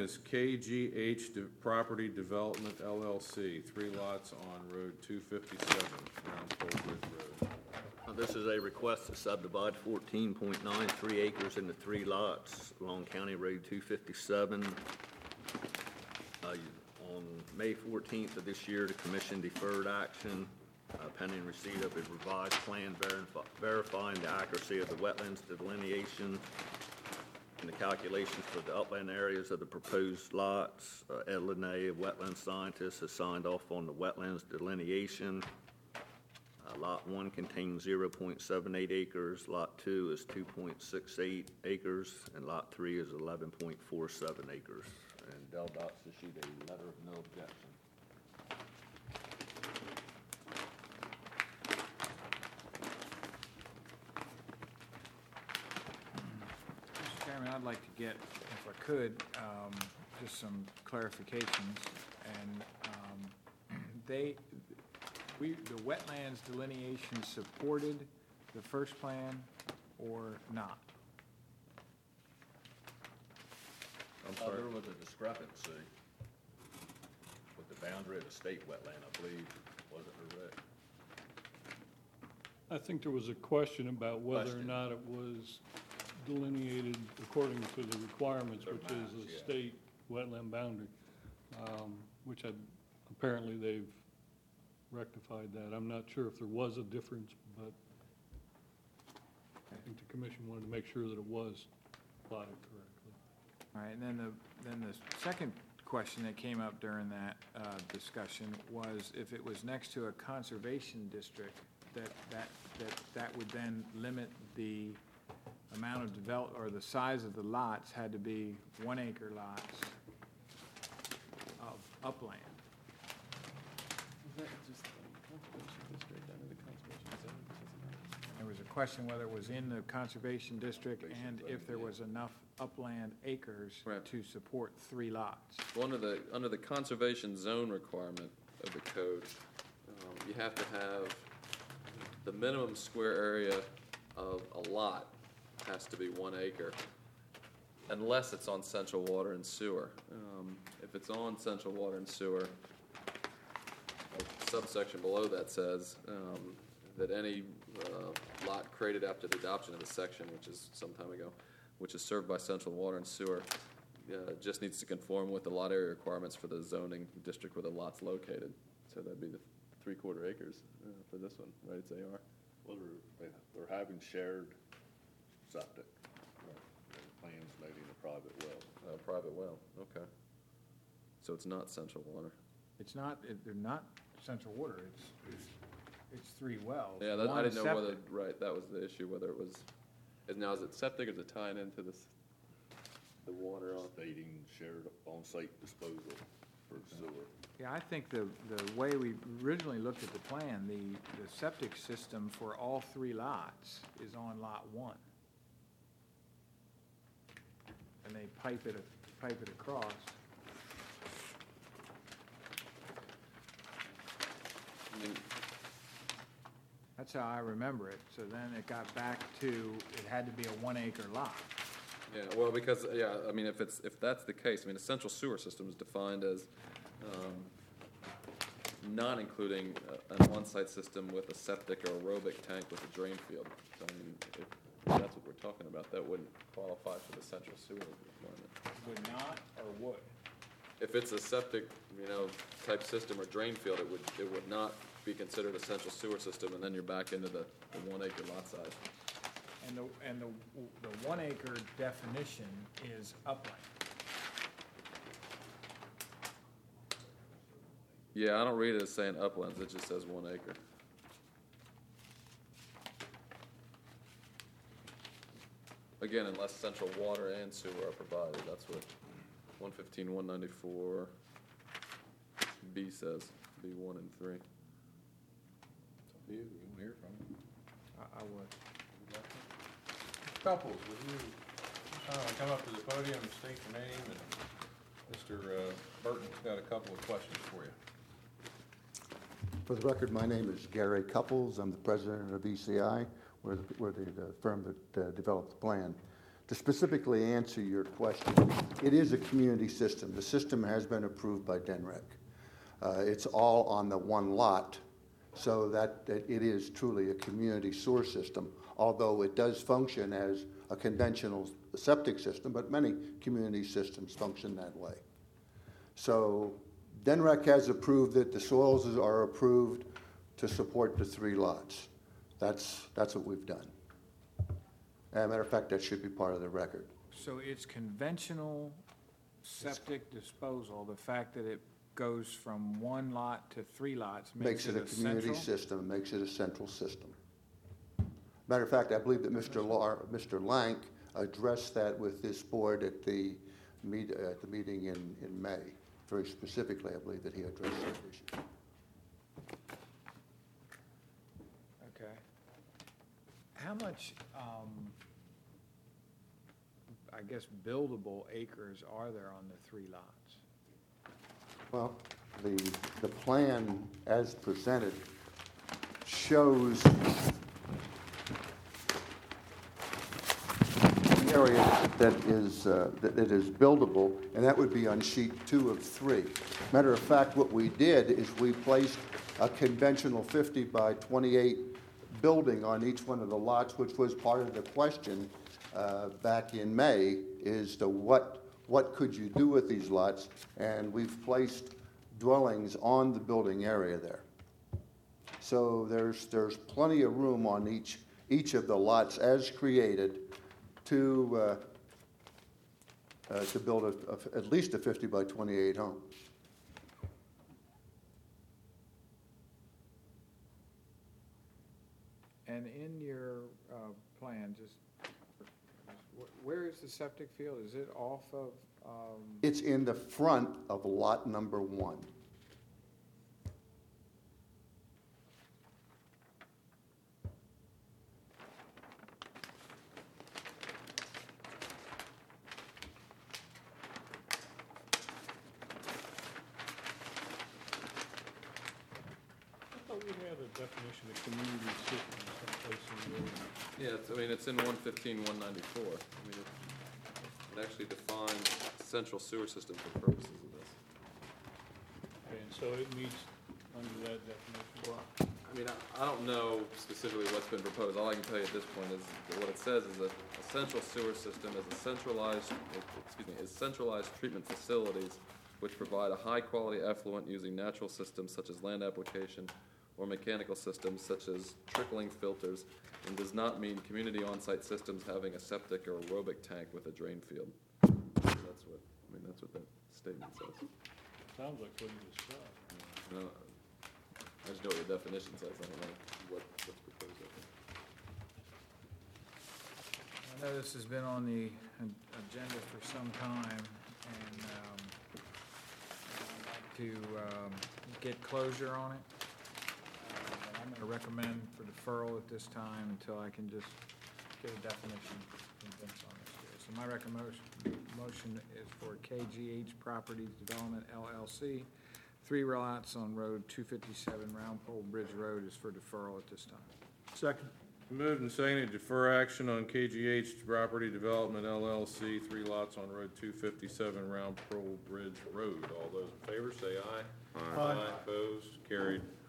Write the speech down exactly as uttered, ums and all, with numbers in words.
is K G H De- Property Development L L C, three lots on Road two fifty-seven, around Cold Ridge Road. Uh, This is a request to subdivide fourteen point nine three acres into three lots along County Road two fifty-seven. Uh, On May fourteenth of this year, the commission deferred action uh, pending receipt of a revised plan verif- verifying the accuracy of the wetlands delineation and the calculations for the upland areas of the proposed lots. Uh, Ed Linnae, a wetland scientist, has signed off on the wetlands delineation. Uh, Lot one contains zero point seven eight acres, Lot two is two point six eight acres, and Lot three is eleven point four seven acres. And Del Dot's issued a letter of no objection. Mister Chairman, I'd like to get, if I could, um, just some clarifications. And um, they, we, the wetlands delineation supported the first plan or not? I'm sorry. There was a discrepancy with the boundary of the state wetland, I believe, was it, Rick? I think there was a question about whether or Question. not it was delineated according to the requirements, Their which maps, is a yeah. state wetland boundary, um, which I, apparently they've rectified that. I'm not sure if there was a difference, but I think the commission wanted to make sure that it was plotted correctly. All right, and then the, then the second question that came up during that uh, discussion was if it was next to a conservation district, that, that, that, that would then limit the amount of develop, or the size of the lots had to be one acre lots of upland. Is that just the conservation district under the conservation zone? There was a question whether it was in the conservation district and if there was enough upland acres Right. to support three lots. Well, under the, under the conservation zone requirement of the code, um, you have to have the minimum square area of a lot has to be one acre, unless it's on central water and sewer. Um, if it's on central water and sewer, a subsection below that says um, that any uh, lot created after the adoption of the section, which is some time ago, which is served by central water and sewer, uh, just needs to conform with the lot area requirements for the zoning district where the lot's located. So that'd be the three-quarter acres uh, for this one, right? It's A R. Well, they're, they're having shared septic. Plans noting a private well. Uh, private well, okay. So it's not central water. It's not, it- they're not central water, it's, it's, it's three wells. Yeah, that, I One didn't know whether, septic. right, that was the issue, whether it was, is now is it septic or is it tying into this, the water on? Stating shared on-site disposal for sewer. Yeah, I think the, the way we originally looked at the plan, the, the septic system for all three lots is on lot one. And they pipe it, pipe it across. I mean, That's how I remember it. So then it got back to, it had to be a one acre lot. yeah, well, because, yeah, I mean, if it's, if that's the case, I mean, a central sewer system is defined as, um, not including a- an on-site system with a septic or aerobic tank with a drain field. So, I mean, if that's what we're talking about, that wouldn't qualify for the central sewer requirement. Would not or would? If it's a septic, you know, type system or drain field, it would, it would not be considered a central sewer system, and then you're back into the, the one acre lot size. And the, and the, the one acre definition is upland. Yeah, I don't read it as saying uplands, it just says one acre. Again, unless central water and sewer are provided, that's what one fifteen, one ninety-four B says, B one and three. It's up to you, you can hear from him. I, I would. Couples, would you uh, come up to the podium and state your name, and Mister uh, Burton's got a couple of questions for you. For the record, my name is Gary Couples. I'm the president of E C I. We're the, we're the, the firm that uh, developed the plan. To specifically answer your question, it is a community system. The system has been approved by D N R E C. Uh, It's all on the one lot, so that that it is truly a community sewer system, although it does function as a conventional septic system, but many community systems function that way. So D N R E C has approved it, the soils are approved to support the three lots. That's, that's what we've done. As a matter of fact, that should be part of the record. So it's conventional septic disposal, the fact that it goes from one lot to three lots Makes it a community central? system, makes it a central system. Matter of fact, I believe that Mister Lar, Mister Lank addressed that with this board at the meet, at the meeting in, in May. Very specifically, I believe that he addressed that issue. Okay. How much, um, I guess, buildable acres are there on the three lots? Well, the, the plan as presented shows the area that is, uh, that that is buildable, and that would be on sheet two of three. Matter of fact, what we did is we placed a conventional fifty by twenty-eight building on each one of the lots, which was part of the question uh, back in May, is to what what could you do with these lots? And we've placed dwellings on the building area there. So there's there's plenty of room on each each of the lots as created to uh, uh, to build a, a, at least a fifty by twenty-eight home. And in your uh, plan, just, wh- where is the septic field? Is it off of, um, It's in the front of lot number one. I thought we had a definition of community system someplace in the ordinance. Yeah, it's, I mean, it's in one fifteen, one ninety-four. I mean, it, it actually defines central sewer system for purposes of this. Okay, and so it meets under that definition. I mean, I, I don't know specifically what's been proposed. All I can tell you at this point is that what it says is that a central sewer system is a centralized, excuse me, is centralized treatment facilities which provide a high-quality effluent using natural systems such as land application or mechanical systems such as trickling filters, and does not mean community on-site systems having a septic or aerobic tank with a drain field. That's what, I mean, that's what that statement says. Sounds like what you described. No, I just know what the definition says, I don't know what, what's proposed there. I know this has been on the an- agenda for some time, and um, I'd like to um, get closure on it. Uh, but I'm going to recommend for deferral at this time until I can just get a definition from Vince on this here. So my recommendation motion is for K G H Properties Development L L C, three lots on Road two fifty-seven, Round Pole Bridge Road, is for deferral at this time. Second. Moved and seconded to defer action on K G H Property Development L L C, three lots on Road two fifty-seven, Round Pole Bridge Road. All those in favor, say aye. Aye. Opposed, carried.